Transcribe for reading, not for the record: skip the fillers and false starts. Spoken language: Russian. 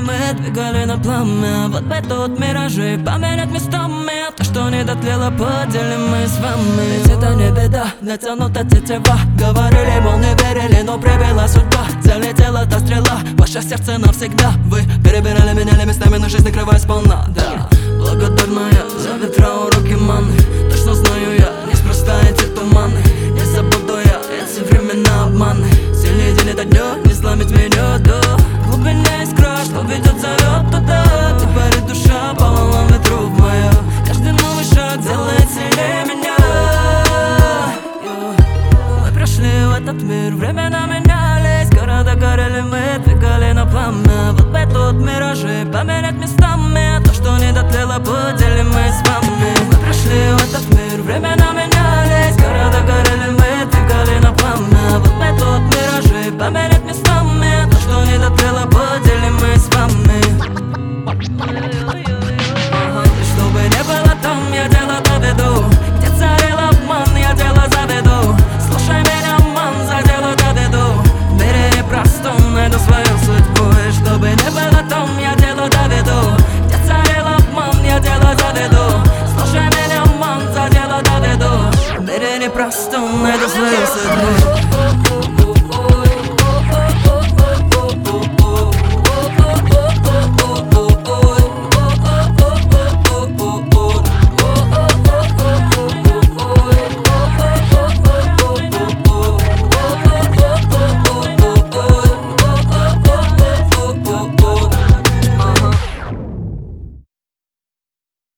мы двигали на пламя. Вот бы тут миражи поменять местами. То, что не дотлело, поделим мы с вами. Ведь это не беда, натянута тетива. Говорили, мол, не верили, но привела судьба. Залетела та стрела, ваше сердце навсегда. Вы перебирали, меняли местами, но жизнь накрывает сполна, да. Благодарна я за ветра, уроки маны. Точно знаю я, неспроста эти туманы. Не забуду я эти времена обманы. Сильнее день это днем.